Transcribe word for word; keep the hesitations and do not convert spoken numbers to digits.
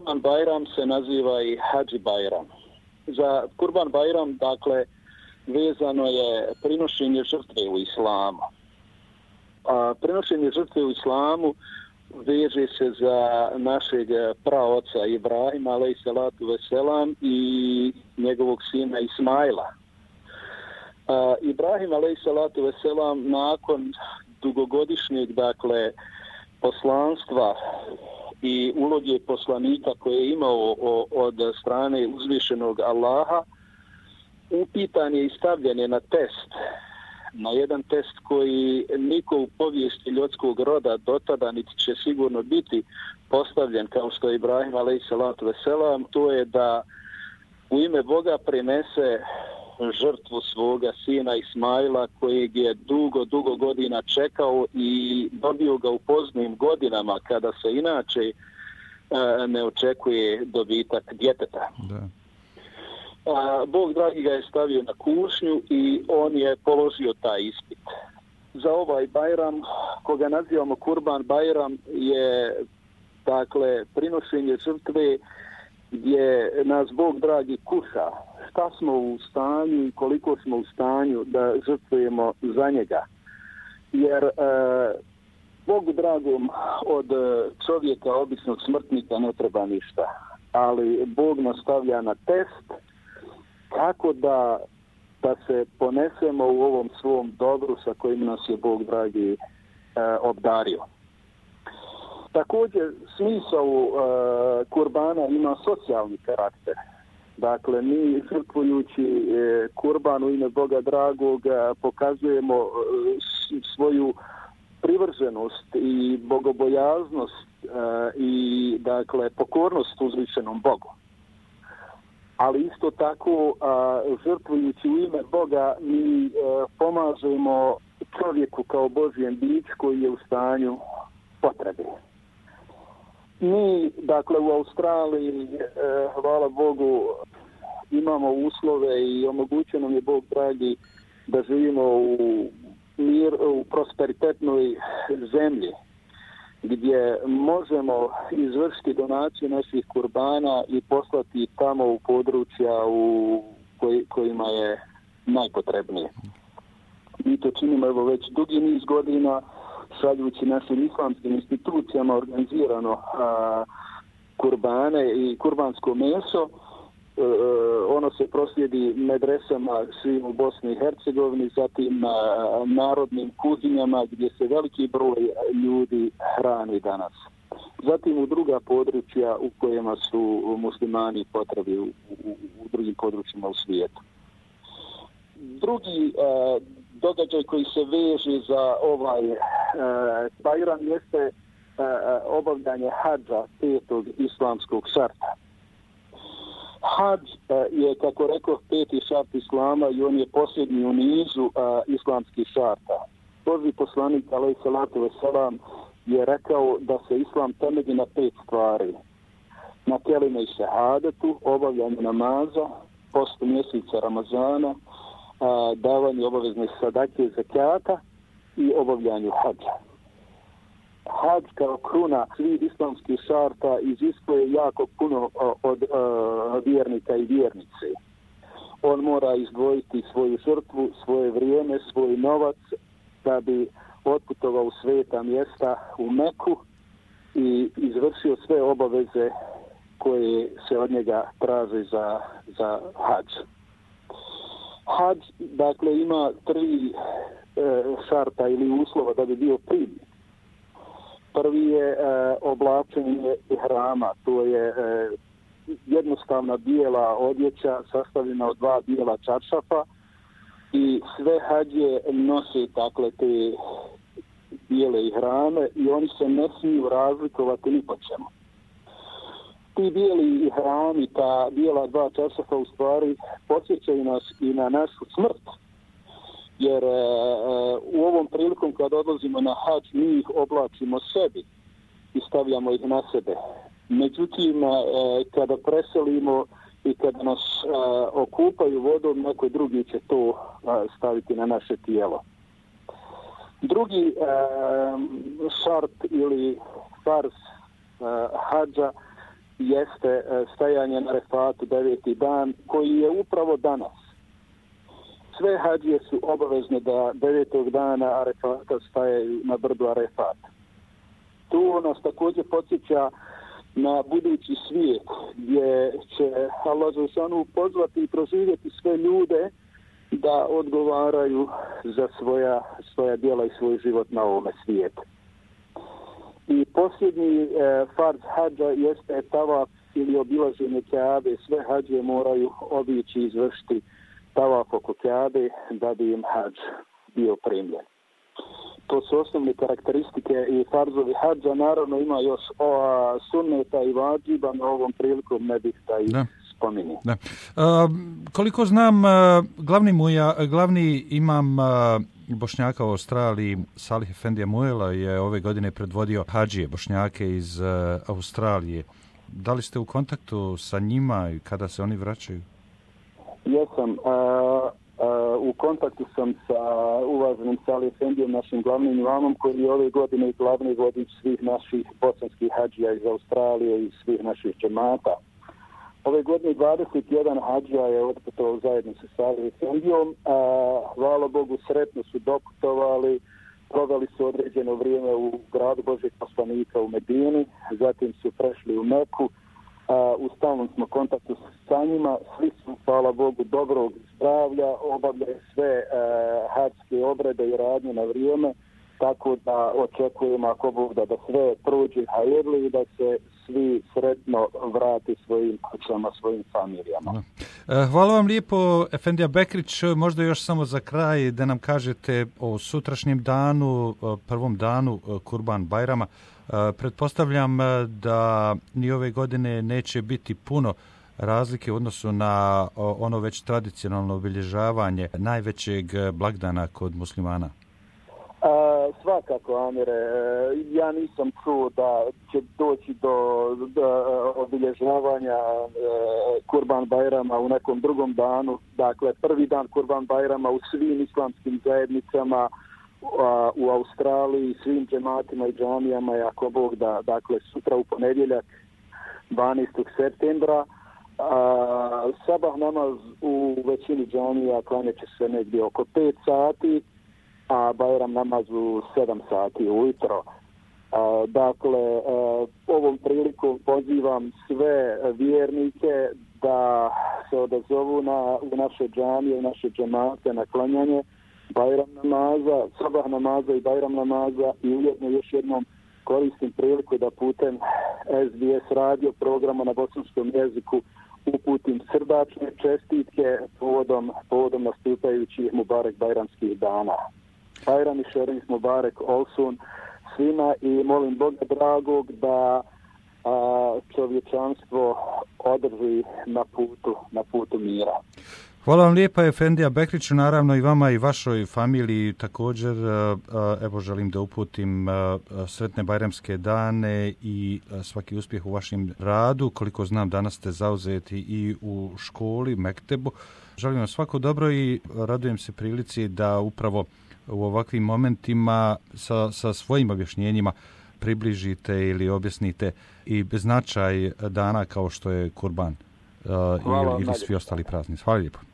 Kurban Bajram se naziva i Hadži Bajram. Za Kurban Bajram, dakle, vezano je prinošenje žrtve u islamu. A prinošenje žrtve u islamu veže se za našeg praoca Ibrahima, alejhi salatu veselam, i njegovog sina Ismaila. A, Ibrahim, alejhi salatu veselam, nakon dugogodišnjeg, dakle, poslanstva i uloge poslanika koje je imao o, od strane uzvišenog Allaha, upitan je i stavljen je na test, na jedan test koji niko u povijesti ljudskog roda do tada niti će sigurno biti postavljen kao što je Ibrahim alejhi salatu veselam, to je da u ime Boga prinese žrtvu svoga sina Ismaila, kojeg je dugo, dugo godina čekao i dobio ga u poznim godinama kada se inače e, ne očekuje dobitak djeteta. Da. A, Bog dragi ga je stavio na kušnju i on je položio taj ispit. Za ovaj Bajram, koga nazivamo Kurban Bajram, je dakle prinošenje žrtve gdje nas Bog dragi kuša šta smo u stanju i koliko smo u stanju da žrtvujemo za njega. Jer e, Bogu dragom od čovjeka, običnog smrtnika, ne treba ništa. Ali Bog nas stavlja na test kako da, da se ponesemo u ovom svom dobru sa kojim nas je Bog dragi e, obdario. Također, smisao e, kurbana ima socijalni karakter. Dakle, mi žrtvujući e, kurban u ime Boga dragog pokazujemo e, svoju privrženost i bogobojaznost e, i dakle pokornost uzvišenom Bogu. Ali isto tako, a, žrtvujući u ime Boga, mi e, pomažemo čovjeku kao Božjem biću koji je u stanju potrebe. Mi, dakle, u Australiji, e, hvala Bogu, imamo uslove i omogućeno nam je Bog dragi da živimo u, mir, u prosperitetnoj zemlji gdje možemo izvršiti donaciju naših kurbana i poslati tamo u područja u koj, kojima je najpotrebnije. Mi to činimo evo već dugi niz godina, šaljući našim islamskim institucijama organizirano a, kurbane i kurbansko meso. E, ono se proslijedi medresama svim u Bosni i Hercegovini, zatim a, narodnim kuhinjama gdje se veliki broj ljudi hrani danas. Zatim u druga područja u kojima su muslimani potrebi u, u, u drugim područjima u svijetu. Drugi a, događaj koji se veže za ovaj e, Bajram jeste e, obavljanje hadža, petog islamskog šarta. Hadž e, je, kako rekao, peti šart islama i on je posljednji u nizu e, islamskih šarta. Božji poslanik, alejhi salatu vesselam, je rekao da se islam temelji na pet stvari. Na kelime i šehadetu, obavljanju namaza, postu mjeseca Ramazana, A, davanju obavezne sadake zakata i obavljanju hadža. Hadž kao kruna svih islamskih šarta iziskuje jako puno od a, vjernika i vjernice. On mora izdvojiti svoju žrtvu, svoje vrijeme, svoj novac da bi otputovao u sveta mjesta u Meku i izvršio sve obaveze koje se od njega traže za, za hadž. Hadž, dakle, ima tri e, šarta ili uslova da bi bio primljen. Prvi je e, oblačenje ihrama, to je e, jednostavna bijela odjeća sastavljena od dva bijela čaršafa i sve hađije nose, dakle, te bijele ihrame i oni se ne smiju razlikovati ni po čemu. Ti bijeli ihrami, ta bijela dva čaršafa u stvari podsjećaju nas i na našu smrt. Jer e, u ovom prilikom kad odlazimo na hadž, mi ih oblačimo sebi i stavljamo ih na sebe. Međutim, e, kada preselimo i kada nas e, okupaju vodom, neko drugi će to e, staviti na naše tijelo. Drugi e, šart ili farz e, hadža jeste stajanje na Arefatu deveti dan, koji je upravo danas. Sve hadžije su obavezne da devetog dana Arefata stajaju na brdu Arefat. Tu nas također podsjeća na budući svijet, gdje će Allah dželešanu pozvati i proživjeti sve ljude da odgovaraju za svoja, svoja djela i svoj život na ovome svijetu. I posljednji e, farz hadža jeste tavaf ili obilaženje Kaabe. Sve hadžije moraju obići i izvršiti tavaf oko Kaabe da bi im hadž bio primljen. To su osnovne karakteristike i farzovi hadža. Naravno ima još o, sunneta i vadžiba, na ovom prilikom ne bih da ih spominjem. Da. Uh, koliko znam, uh, glavni, muja, glavni imam uh, Bošnjaka u Australiji, Salih Efendija Muela, je ove godine predvodio hadžije Bošnjake iz uh, Australije. Da li ste u kontaktu sa njima i kada se oni vraćaju? Jesam. Uh, Uh, u kontaktu sam sa uvaženim Salih Efendijom, našim glavnim imamom, koji je ove godine i glavni vodič svih naših bosanskih hadžija iz Australije i svih naših džemata. Ove godine dvadeset jedan hadžija je otputovao zajedno sa Salih Efendijom. Uh, hvala Bogu, sretno su doputovali, proveli su određeno vrijeme u gradu Božjeg poslanika u Medini, zatim su prešli u Meku. Uh, u stalnom smo kontaktu sa njima, svi su, hvala Bogu, dobrog zdravlja, obavljaju sve uh, hadžske obrede i radnje na vrijeme, tako da očekujemo, ako Bog da, da sve prođe hajerli i da se svi sretno vrati svojim kućama, svojim familijama. Hvala vam lijepo, Efendija Bekrić. Možda još samo za kraj da nam kažete o sutrašnjem danu, prvom danu Kurban Bajrama. Pretpostavljam da ni ove godine neće biti puno razlike u odnosu na ono već tradicionalno obilježavanje najvećeg blagdana kod muslimana. A, svakako, Amire, ja nisam čuo da će doći do, do obilježavanja e, Kurban Bajrama u nekom drugom danu. Dakle, prvi dan Kurban Bajrama u svim islamskim zajednicama a, u Australiji, svim džematima i džamijama, ako Bog da, dakle, sutra u ponedjeljak dvanaestog septembra. A, sabah namaz u većini džamija klanjat će se negdje oko pet sati, a Bajram namaz u sedam sati ujutro. A, dakle, a, ovom prilikom pozivam sve vjernike da se odazovu na, u naše džamije, u naše džemate na klanjanje Bajram namaza, sabah namaza i Bajram namaza, i ujedno još jednom koristim priliku da putem S B S radio programa na bosanskom jeziku uputim srdačne čestitke povodom, povodom nastupajućih Mubarek Bajramskih dana. Bajram i Šerif Mubarek Olsun svima i molim Boga dragog da a, čovječanstvo održi na putu, na putu mira. Hvala vam lijepa, Efendija Bekriću, naravno i vama i vašoj familiji također. Evo, želim da uputim sretne bajramske dane i svaki uspjeh u vašem radu. Koliko znam, danas ste zauzeti i u školi, Mektebu. Želim vam svako dobro i radujem se prilici da upravo u ovakvim momentima sa, sa svojim objašnjenjima približite ili objasnite i značaj dana kao što je Kurban uh, ili, ili svi ostali praznici. Hvala lijepo.